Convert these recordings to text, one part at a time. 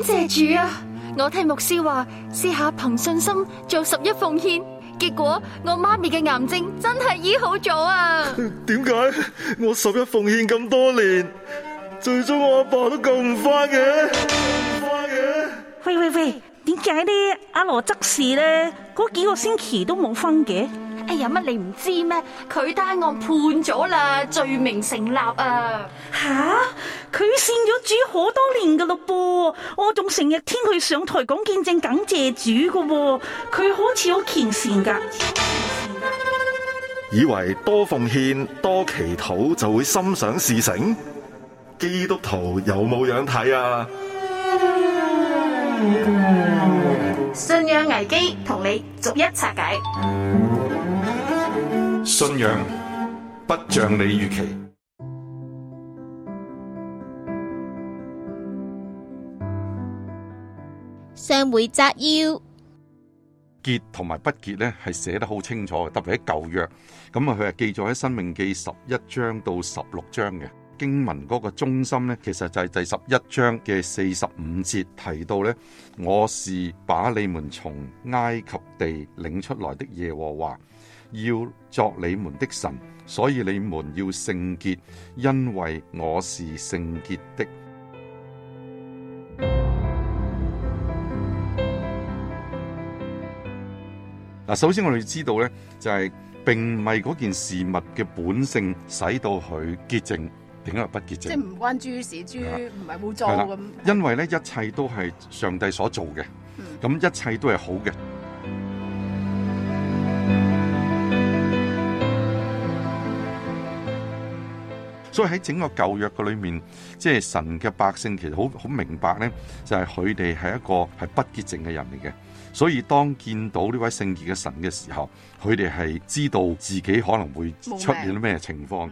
謝主啊！我聽牧師話，試下憑信心做11奉獻，結果我媽咪嘅癌症真係醫好咗啊！ 點解我11奉獻咁多年，最終我阿爸都救唔翻嘅？ 喂，點解呢？阿羅執事呢？嗰幾個星期都冇分嘅？ 哎呀，乜你唔知咩？佢單案判咗啦，罪名成立啊！ 吓，佢信咗主好多年噶咯噃，我仲成日聽佢上台講見證感謝主噶喎，佢好似好虔誠噶。 以為多奉獻多祈禱就會心想事成？基督徒有冇樣睇啊？ 信仰危機同你逐一拆解。 信仰不像你預期。 上回摘要， 結同埋不結呢係寫得好清楚嘅，特別喺舊約，咁啊佢係記載喺申命記11章到16章嘅經文嗰個中心呢，其實就係第11章嘅45節提到呢：我是把你們從埃及地領出來的耶和華，要作你們的神，所以你們要聖潔，因為我是聖潔的。嗱，首先我哋知道呢，就係並唔係嗰件事物嘅本性使到佢潔淨，點解不潔淨？ 即係唔關豬事，豬唔係污糟咁。 因為呢，一切都係上帝所做嘅，咁一切都係好嘅。所以喺整個舊約嘅裏面，即係神嘅百姓其實好明白呢，就係佢哋係一個係不潔淨嘅人嚟嘅。所以當見到呢位聖潔嘅神嘅時候，佢哋係知道自己可能會出現咩情況。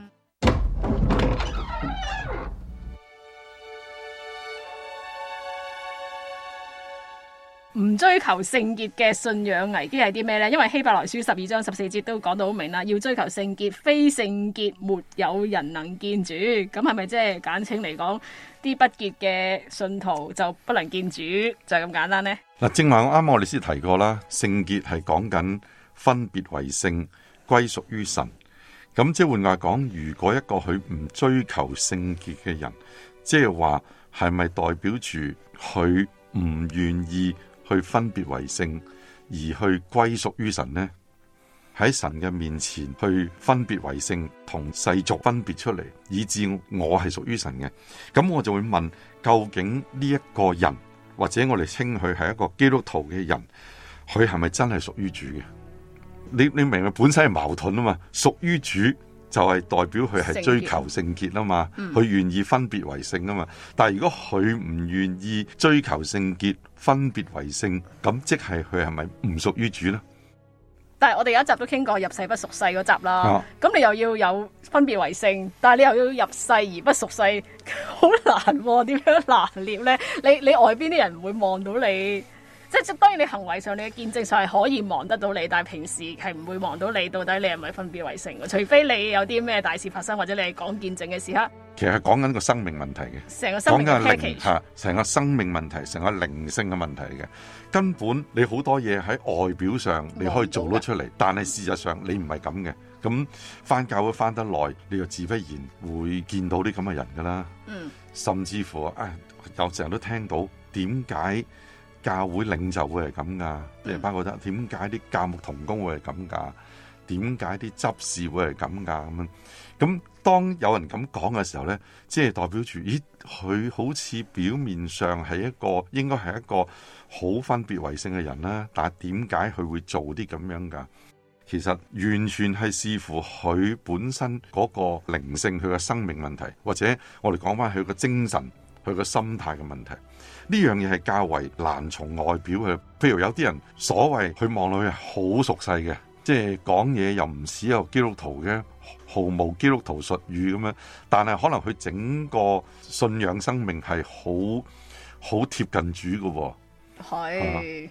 唔追求聖潔嘅信仰危機係啲咩呢？因為希伯來書12章14節都講到好明啦，要追求聖潔，非聖潔沒有人能見主。咁係咪即係簡稱嚟講，啲不潔嘅信徒就不能見主，就係咁簡單呢？ 嗱，正話啱我哋先提過啦，聖潔係講緊分別為聖，歸屬於神。咁即係換句話講，如果一個佢唔追求聖潔嘅人，即係話係咪代表住佢唔願意去分別為聖，而去歸屬於神呢？喺神嘅面前去分別為聖，同世俗分別出嚟，以致我係屬於神嘅。咁我就會問，究竟呢一個人，或者我哋稱佢係一個基督徒嘅人，佢係咪真係屬於主嘅？你明白本身係矛盾啊嘛，屬於主就係代表佢係追求聖潔啊嘛，佢願意分別為聖啊嘛。但係如果佢唔願意追求聖潔、分別為聖，咁即係佢係咪唔屬於主呢？ 但係我哋有一集都傾過入世不屬世嗰集啦，咁你又要有分別為聖，但係你又要入世而不屬世，好難喎，點樣拿捏呢？你外邊啲人唔會望到你。即係當然你行為上你嘅見證上係可以望得到你，但係平時係唔會望到你到底你係咪分別為聖嘅，除非你有啲咩大事發生，或者你係講見證嘅時刻。 其實係講緊個生命問題嘅， 成個生命嘅 package，成個生命問題，成個靈性嘅問題嚟嘅。根本你好多嘢喺外表上你可以做得出嚟，但係事實上你唔係咁嘅。咁返教會返得耐，你就自不然會見到啲咁嘅人噶啦。甚至乎有成日都聽到點解教會領袖會係咁噶？即係包括得點解啲教牧同工會係咁噶？點解啲執事會係咁噶？咁樣咁當有人咁講嘅時候呢，即係代表住，咦，佢好似表面上係一個應該係一個好分別為聖嘅人啦，但係點解佢會做啲咁樣噶？其實完全係視乎佢本身嗰個靈性，佢嘅生命問題，或者我哋講翻佢嘅精神，佢嘅心態嘅問題。呢樣嘢係較為難從外表去，譬如有啲人所謂佢望落去好熟悉嘅，即係講嘢又唔似有基督徒嘅，毫無基督徒術語咁樣，但係可能佢整個信仰生命係好貼近主嘅喎。 係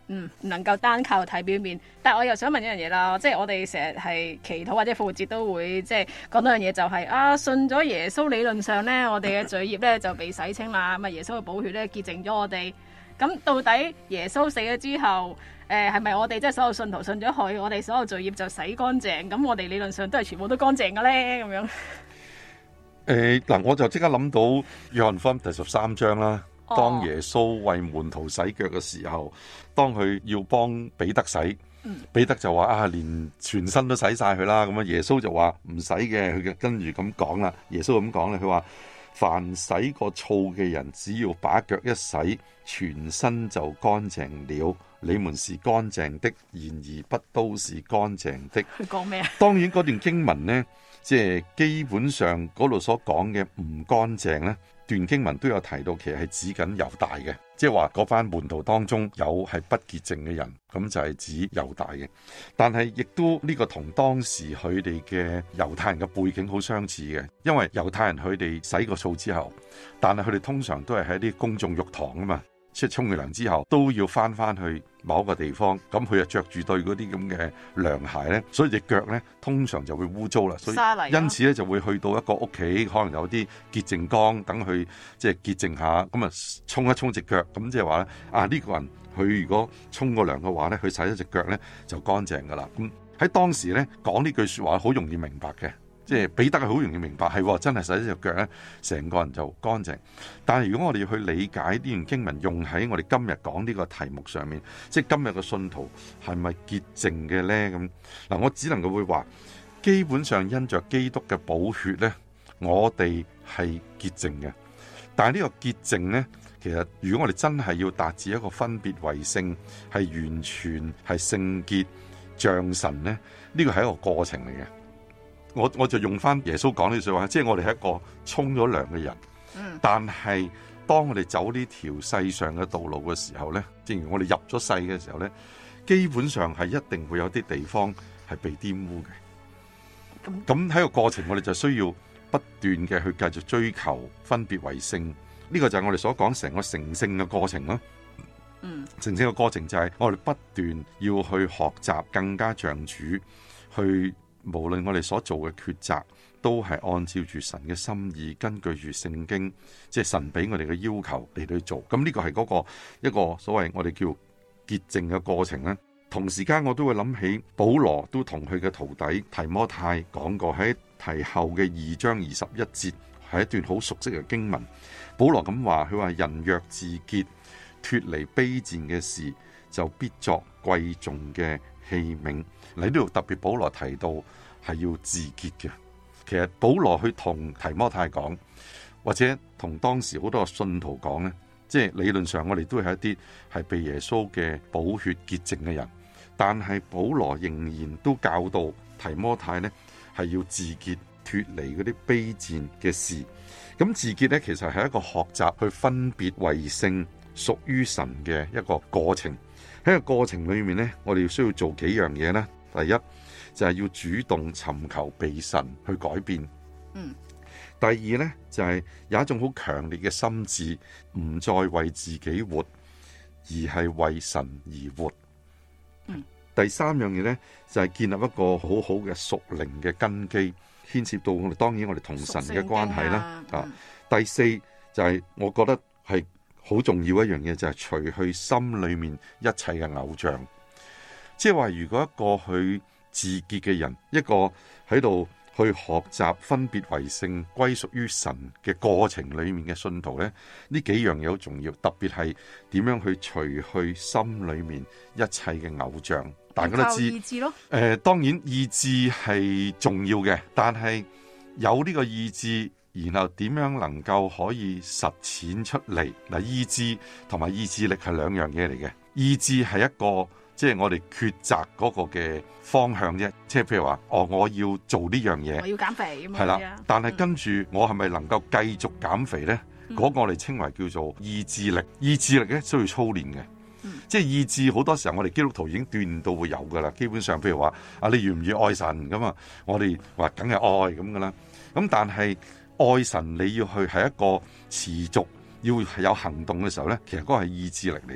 唔能夠單靠睇表面。但係我又想問一樣嘢啦，即係我哋成日係祈禱或者復活節都會即係講到樣嘢，就係信咗耶穌，理論上咧我哋嘅罪孽咧就被洗清啦，咁啊耶穌嘅寶血咧潔淨咗我哋。咁到底耶穌死咗之後，係咪我哋即係所有信徒信咗佢，我哋所有罪孽就洗乾淨？咁我哋理論上都係全部都乾淨嘅咧，咁樣。 嗱，我就即刻諗到約翰福音第13章啦。當耶穌為門徒洗腳嘅時候，當佢要幫彼得洗，彼得就話連全身都洗晒佢啦。咁啊，耶穌就話唔使嘅，佢跟住咁講啦。耶穌咁講咧，佢話凡洗過澡嘅人，只要把腳一洗，全身就乾淨了。你們是乾淨的，然而不都是乾淨的。 佢講咩啊？ 當然嗰段經文呢，即係基本上嗰度所講嘅唔乾淨呢段經文都有提到，其實係指緊猶大嘅，即係話嗰班門徒當中有係不潔淨嘅人，咁就係指猶大嘅。但係亦都呢個同當時佢哋嘅猶太人嘅背景好相似嘅，因為猶太人佢哋洗過澡之後，但係佢哋通常都係喺啲公眾浴堂啊嘛。即係沖完涼之後都要翻去某一個地方，咁佢就着住對嗰啲咁嘅涼鞋咧，所以隻腳咧通常就會污糟啦。所以因此咧就會去到一個屋企，可能有啲潔淨缸，等佢即係潔淨下，咁啊沖一沖隻腳，咁即係話咧呢個人佢如果沖過涼嘅話咧，佢洗咗隻腳咧就乾淨噶啦。咁喺當時咧講呢句說話好容易明白嘅。即係彼得係好容易明白，係真係洗咗隻腳咧，成個人就乾淨。但係如果我哋要去理解呢段經文用喺我哋今日講呢個題目上面，即係今日嘅信徒係咪潔淨嘅咧？咁嗱，我只能夠會話，基本上因着基督嘅寶血咧，我哋係潔淨嘅。但係呢個潔淨咧，其實如果我哋真係要達至一個分別為聖，係完全係聖潔像神咧，呢個係一個過程嚟嘅。我就用翻耶穌講呢句話，即係我哋係一個沖咗涼嘅人，但係當我哋走呢條世上嘅道路嘅時候呢，正如我哋入咗世嘅時候呢，基本上係一定會有啲地方係被玷污嘅。咁喺個過程，我哋就需要不斷嘅去繼續追求分別為聖，呢個就係我哋所講成個成聖嘅過程咯。成聖嘅過程就係我哋不斷要去學習更加像主去。無論我哋所做嘅抉擇，都係按照住神嘅心意，根據住聖經，即係神俾我哋嘅要求嚟去做。咁呢個係嗰個一個所謂我哋叫潔淨嘅過程咧。同時間我都會諗起保羅都同佢嘅徒弟提摩太講過，喺提後嘅2章21節，係一段好熟悉嘅經文。保羅咁話，佢話人若自潔，脫離卑賤嘅事，就必作貴重嘅器皿。嚟呢度特別保羅提到係要自潔嘅。其實保羅去同提摩太講，或者同當時好多信徒講呢，即係理論上我哋都係一啲係被耶穌嘅寶血潔淨嘅人，但係保羅仍然都教導提摩太呢係要自潔，脫離嗰啲卑賤嘅事。咁自潔呢，其實係一個學習去分別為聖，屬於神嘅一個過程。喺個過程裏面呢，我哋需要做幾樣嘢呢？第一就係要主動尋求被神去改變。第二呢，就係有一種好強烈嘅心志，唔再為自己活，而係為神而活。第三樣嘢呢，就係建立一個好好嘅屬靈嘅根基，牽涉到我哋當然我哋同神嘅關係啦。第四就係我覺得係好重要一樣嘢，就係除去心裏面一切嘅偶像。即係話，如果一個去自潔嘅人，一個喺度去學習分別為聖、歸屬於神嘅過程裏面嘅信徒呢，呢幾樣嘢好重要。特別係點樣去除去心裏面一切嘅偶像。大家都知， 意志咯。 當然意志係重要嘅，但係有呢個意志，然後點樣能夠可以實踐出嚟？嗱，意志同埋意志力係兩樣嘢嚟嘅。意志係一個即係我哋抉擇嗰個嘅方向啫。即係譬如話，我要做呢樣嘢， 我要減肥咁樣。 係啦，但係跟住我係咪能夠繼續減肥呢？嗰個我哋稱為叫做意志力。意志力咧需要操練嘅。即係意志，好多時候我哋基督徒已經鍛鍊到會有噶啦。基本上，譬如話你願唔願愛神咁啊？我哋話梗係愛咁噶啦。咁但係愛神你要去係一個持續要有行動嘅時候呢，其實嗰個係意志力嚟嘅。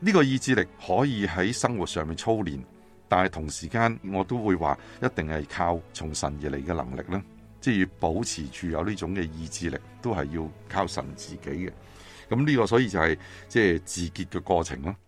呢個意志力可以喺生活上面操練，但係同時間我都會話一定係靠從神而嚟嘅能力啦，即係要保持住有呢種嘅意志力，都係要靠神自己嘅。咁呢個所以就係即係自潔嘅過程咯。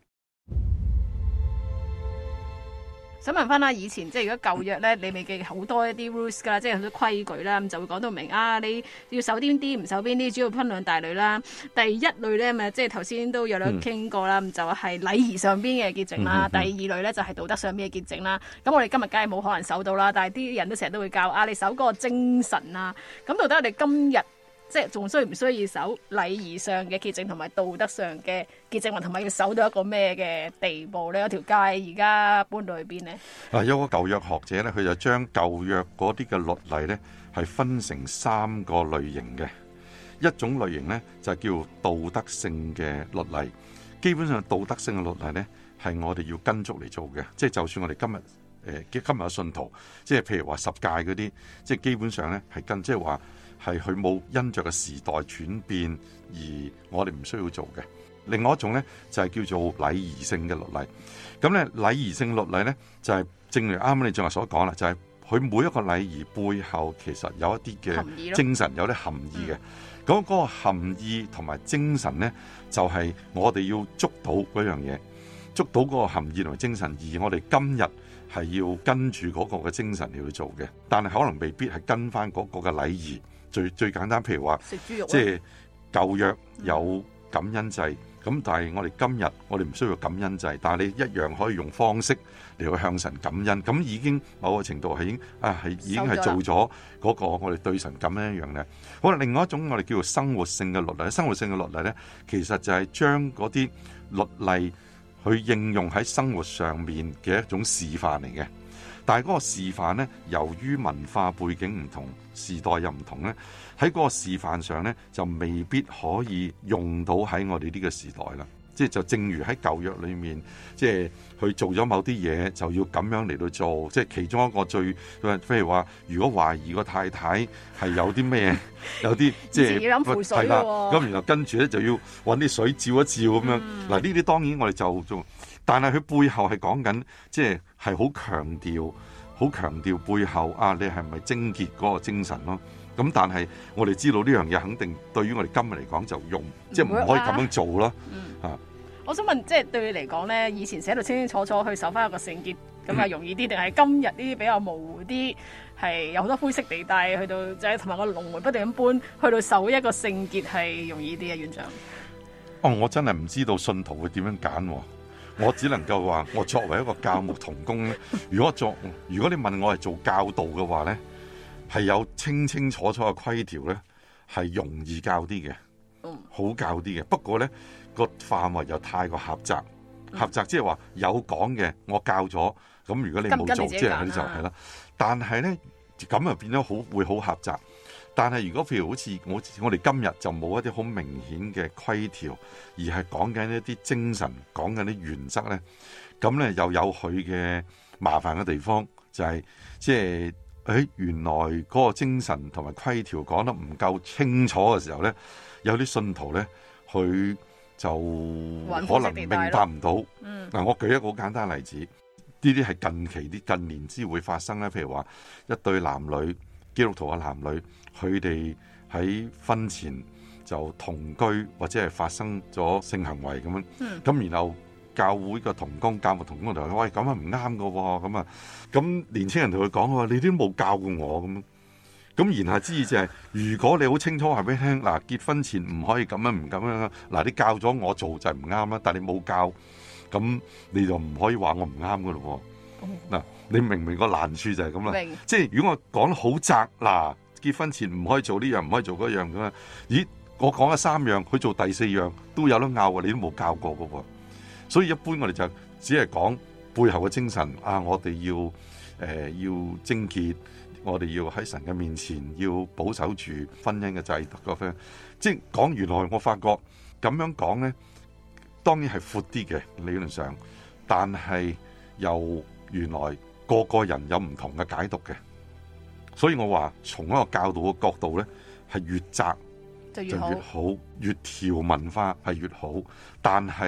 想問翻啦，以前即係如果舊約咧，你未記好多一啲 rules 㗎，即係好多規矩啦，咁就會講到明啊，你要守邊啲，唔守邊啲，主要分兩大類啦。第一類咧，咪即係頭先都有兩傾過啦，就係禮儀上邊嘅潔淨啦。第二類咧就係道德上邊嘅潔淨啦。咁我哋今日梗係冇可能守到啦，但係啲人都成日都會教啊，你守嗰個精神啊。咁到底我哋今日即係仲需唔需要守禮儀上嘅潔淨同埋道德上嘅潔淨，同埋要守到一個咩嘅地步咧？有條界而家搬到去邊呢？ 有個舊約學者咧，佢就將舊約嗰啲嘅律例咧係分成3個類型嘅。一種類型咧就叫道德性嘅律例，基本上道德性嘅律例咧係我哋要跟足嚟做嘅，即係就算我哋今日嘅信徒，即係譬如話10誡嗰啲，即係基本上咧係跟，即係話係佢冇因着個時代轉變而我哋唔需要做嘅。另外一種咧就係叫做禮儀性嘅律例。咁咧禮儀性律例咧就係正如啱啱你正話所講啦，就係佢每一個禮儀背後其實有一啲嘅精神，有啲含義嘅。咁嗰個含義同埋精神咧，就係我哋要捉到嗰樣嘢，捉到嗰個含義同埋精神，而我哋今日係要跟住嗰個嘅精神嚟去做嘅。但係可能未必係跟翻嗰個嘅禮儀。最簡單，譬如話食豬肉， 即係舊約有感恩祭，咁但係我哋今日我哋唔需要感恩祭，但係你一樣可以用方式嚟去向神感恩，咁已經某個程度係已經係做咗嗰個我哋對神感恩一樣嘅。好啦，另外一種我哋叫做生活性嘅律例，生活性嘅律例咧，其實就係將嗰啲律例去應用喺生活上面嘅一種示範嚟嘅。但係嗰個示範咧，由於文化背景唔同，時代又唔同咧，喺嗰個示範上咧，就未必可以用到喺我哋呢個時代啦。即係就正如喺舊約裏面，即係去做咗某啲嘢，就要咁樣嚟到做。即係其中一個譬如話，如果懷疑個太太係有啲咩，有啲即係要飲符水係啦，咁然後跟住咧就要揾啲水照一照咁樣。嗱，呢啲當然我哋就做。但係佢背後係講緊，即係好強調背後啊，你係咪貞潔嗰個精神咯？咁但係我哋知道呢樣嘢肯定對於我哋今日嚟講就用，即係唔可以咁樣做咯。 我想問，即係對你嚟講咧，以前寫到清清楚楚去守翻一個聖潔，咁係容易啲，定係今日呢啲比較模糊啲，係有好多灰色地帶，去到即係同埋個龍門不斷咁搬，去到守一個聖潔係容易啲啊，院長？ 我真係唔知道信徒會點樣揀。我只能夠話，我作為一個教牧同工咧，如果你問我係做教導嘅話咧，係有清清楚楚嘅規條咧，係容易教啲嘅，好教啲嘅。不過咧個範圍又太過狹窄，即係話有講嘅我教咗，咁如果你冇做，即係你就係啦。但係咧咁又變咗會好狹窄。但係如果譬如好似我哋今日就冇一啲好明顯嘅規條，而係講緊一啲精神，講緊啲原則咧，咁咧又有佢嘅麻煩嘅地方，就係即係原來嗰個精神同埋規條講得唔夠清楚嘅時候咧，有啲信徒咧佢就可能明白唔到。嗱，我舉一個好簡單嘅例子，呢啲係近年之會發生咧，譬如話一對男女基督徒嘅男女。佢哋喺婚前就同居，或者係發生咗性行為咁樣，咁然後教會嘅同工就話：喂，咁啊唔啱噶喎，咁年青人同佢講話：你都冇教過我咁言下之意就係，如果你好清楚話俾你聽，嗱，結婚前唔可以咁樣唔咁樣，嗱，你教咗我做就係唔啱啦，但係你冇教，咁你就唔可以話我唔啱噶咯喎。嗱，你明唔明個難處就係咁啦？即係如果我講得好窄嗱。結婚前唔可以做呢樣，唔可以做嗰樣噶。咦，我講咗3樣，佢做第4樣都有得拗，你都冇教過噶喎。所以一般我哋就只係講背後嘅精神啊，我哋要貞潔，我哋要喺神嘅面前要保守住婚姻嘅制度嗰方。即係講原來我發覺咁樣講咧，當然係闊啲嘅理論上，但係又原來個個人有唔同嘅解讀嘅。所以我話從一個教導嘅角度咧，係越窄就越好，越條文化係越好。但係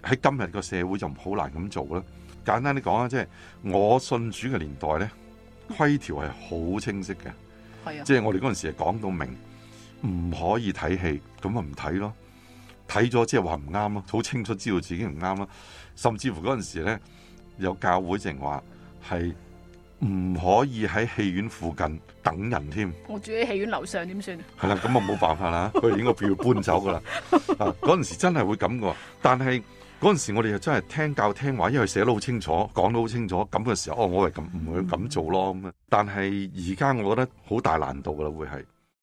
喺今日個社會就好難咁做啦。簡單啲講啊，即係我信主嘅年代咧，規條係好清晰嘅。係啊，即係我哋嗰陣時係講到明，唔可以睇戲，咁咪唔睇咯。睇咗即係話唔啱咯，好清楚知道自己唔啱咯。甚至乎嗰陣時咧，有教會淨話係唔可以喺戲院附近等人添。我住喺戲院樓上點算？係啦，咁啊冇辦法啦，佢哋應該要搬走噶啦。嗰陣時真係會咁噶，但係嗰陣時我哋又真係聽教聽話，因為寫得好清楚，講得好清楚，咁嘅時候，我係咁唔會咁做咯。咁但係而家我覺得好大難度噶啦，會係。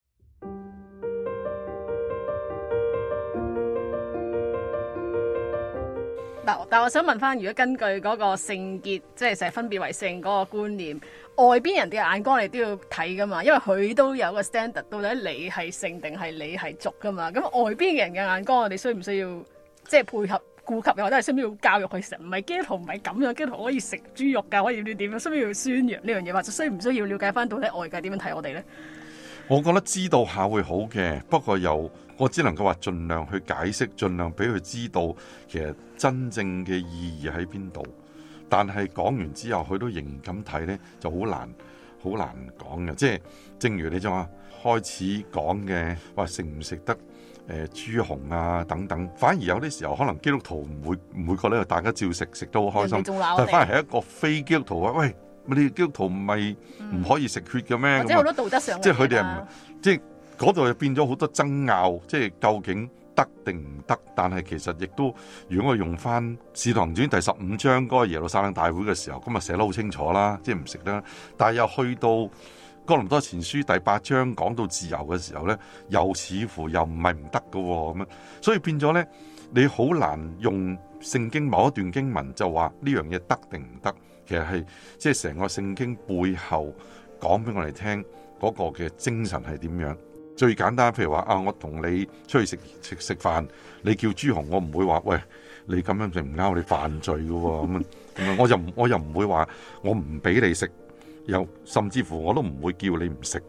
但我想問翻，如果根據嗰個聖潔，即係成日分別為聖嗰個觀念，外邊人嘅眼光你都要睇噶嘛？因為佢都有個 standard，到底你係聖定係你係俗噶嘛？咁外邊嘅人嘅眼光，我哋需唔需要即係配合顧及？又或者係需唔需要教育佢食？唔係基督徒唔係咁樣，基督徒可以食豬肉㗎，可以點樣？需唔需要宣揚呢樣嘢？或者需唔需要了解翻到底外界點樣睇我哋咧？ 我覺得知道下會好嘅，不過我只能夠話盡量去解釋，盡量俾佢知道其實真正嘅意義喺邊度。但係講完之後，佢都仍然咁睇呢，就好難講嘅。即係正如你就話開始講嘅話，食唔食得豬紅啊等等，反而有啲時候可能基督徒唔會覺得大家照食都好開心，但反而係一個非基督徒話喂。你哋基督徒唔係唔可以食血嘅咩？ 即係好多道德上嘅， 即係佢哋係即係嗰度就變咗好多爭拗，即係究竟得定唔得？但係其實亦都，如果我用翻《使徒行傳》第15章嗰個耶路撒冷大會嘅時候，咁啊寫得好清楚啦，即係唔食得。但係又去到哥林多前書第8章講到自由嘅時候咧，又似乎又唔係唔得嘅咁樣，所以變咗咧，你好難用聖經某一段經文就話呢樣嘢得定唔得。其實係即係成個聖經背後講俾我哋聽嗰個嘅精神係點樣。最簡單，譬如話我同你出去食飯，你叫豬紅，我唔會話喂，你咁樣就唔啱，你犯罪㗎喎。咁我又唔會話我唔俾你食，又甚至乎我都唔會叫你唔食。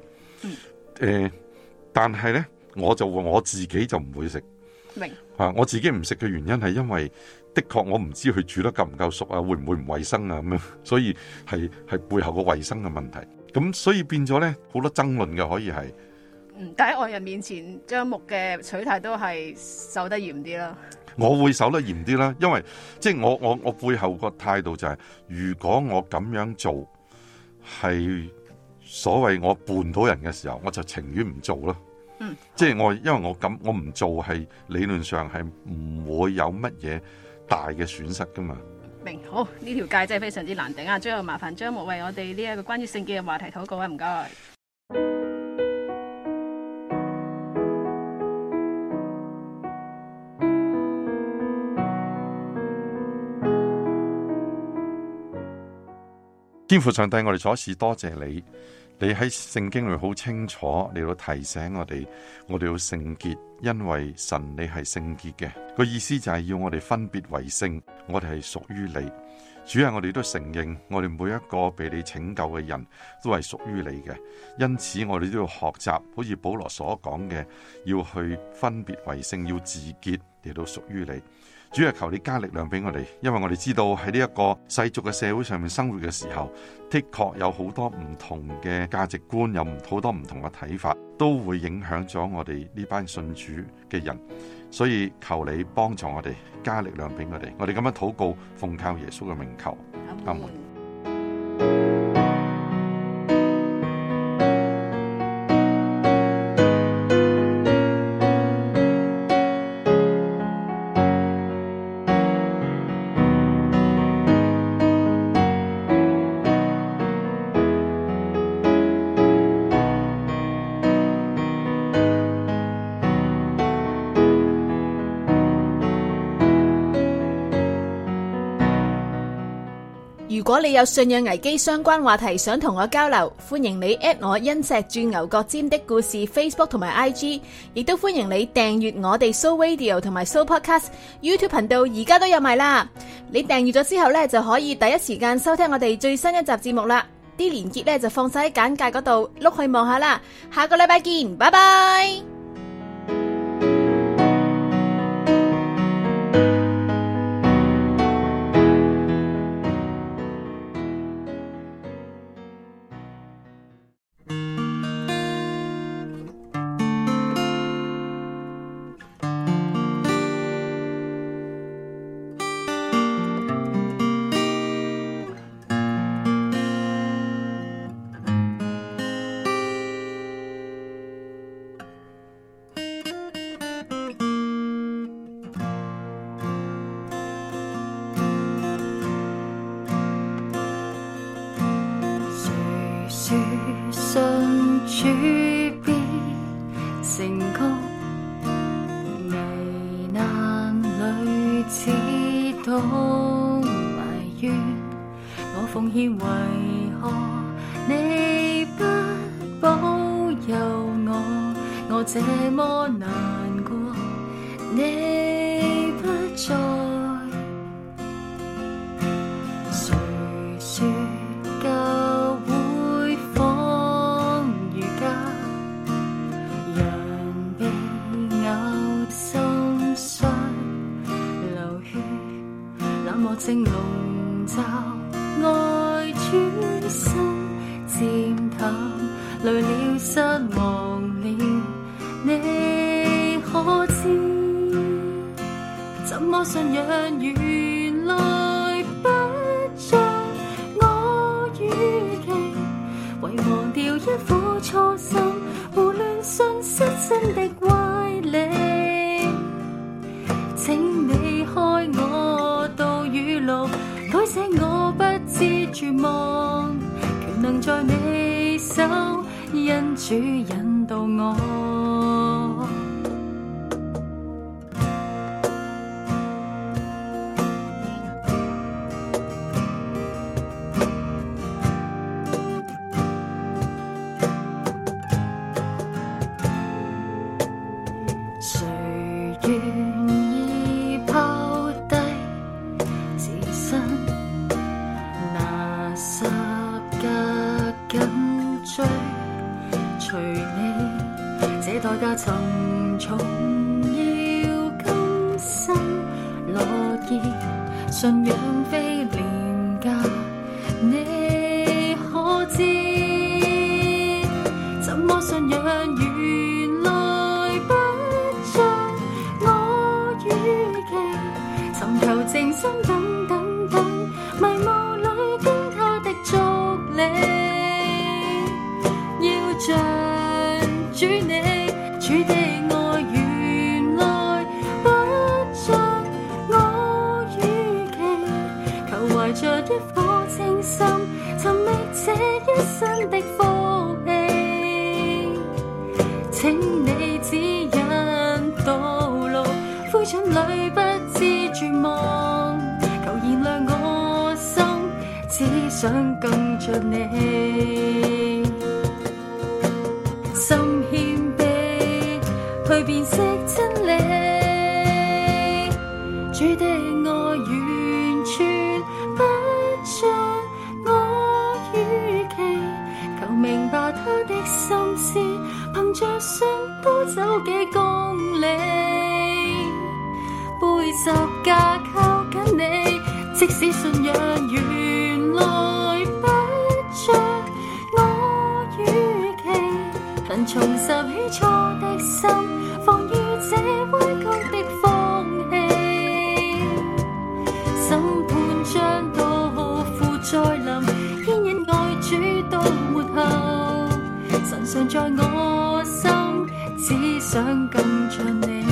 但係咧，我自己就唔會食。明我自己唔食嘅原因係因為的確我唔知佢煮得夠唔夠熟啊，會唔會唔衛生啊咁樣，所以係背後個衛生嘅問題。咁所以變咗咧，好多爭論嘅可以係。 但喺外人面前，張牧嘅取態都係守得嚴啲啦。 我會守得嚴啲啦，因為即係我背後個態度就係，如果我咁樣做係所謂我絆到人嘅時候，我就情願唔做咯。即係因為我唔做係理論上係唔會有乜嘢大嘅損失噶嘛。 明好，呢條界真係非常之難頂啊！最後麻煩張牧為我哋呢一個關於聖潔嘅話題禱告啊，唔該。 天父上帝，我哋所事多謝你。你喺聖經裏好清楚，你要提醒我哋要聖潔，因為神你係聖潔嘅。個意思就係要我哋分別為聖，我哋係屬於你。主啊，我哋都承認，我哋每一個被你拯救嘅人都係屬於你嘅，因此我哋都要學習，好似保羅所講嘅，要去分別為聖，要自潔，嚟到屬於你。主啊，求你加力量俾我哋，因為我哋知道喺呢一個世俗嘅社會上面生活嘅時候，的確有好多唔同嘅價值觀，有好多唔同嘅睇法，都會影響咗我哋呢班信主嘅人。所以求你幫助我哋，加力量俾我哋。我哋咁樣禱告，奉靠耶穌嘅名求，阿門。 如果你有信仰危機相關話題想同我交流，歡迎你 at 我因石鑽牛角尖的故事 Facebook 同埋 IG， 亦都歡迎你訂閱我哋 Soul Radio 同埋 Soul Podcast YouTube 頻道，而家都有埋啦。你訂閱咗之後呢，就可以第一時間收聽我哋最新一集節目啦。啲連結呢就放晒喺簡介嗰度，碌去望下啦。下個禮拜見，拜拜。 處必成功，危難裏只懂埋怨，我奉獻為何你不保佑我這麼難過，你不在，誰說教會仿如家，人被咬心傷流血，冷漠正籠罩愛轉身漸淡，累了失望了，你可知怎麼信仰原來不像我預期，遺忘掉一顆初心，胡亂信失真的歪理，請你開我道語錄，改寫我不知絕望，權能在你手，因主引導我。誰願意拋低自身，拿十架緊追隨你，這代價沉重，要甘心樂意，信仰非廉價，你可知怎麼信仰原來不像我預期，尋求靜心等等等，迷霧裏跟他的足理，要像主你，主的愛原來不像我預期，求懷着一顆清心，尋覓這一生的福氣，請你指引道路，灰燼裏不知絕望，求燃亮我心，只想跟着你，心謙卑去辨識真理，主的愛完全不像我預期，求明白他的心思，憑着信都走幾公里，背十架靠緊你，即使信仰原來不像我預期，能重拾起初的心，防禦這彎曲的風氣，審判將到負再臨，牽引愛主到末後，神常在我心，只想跟着你。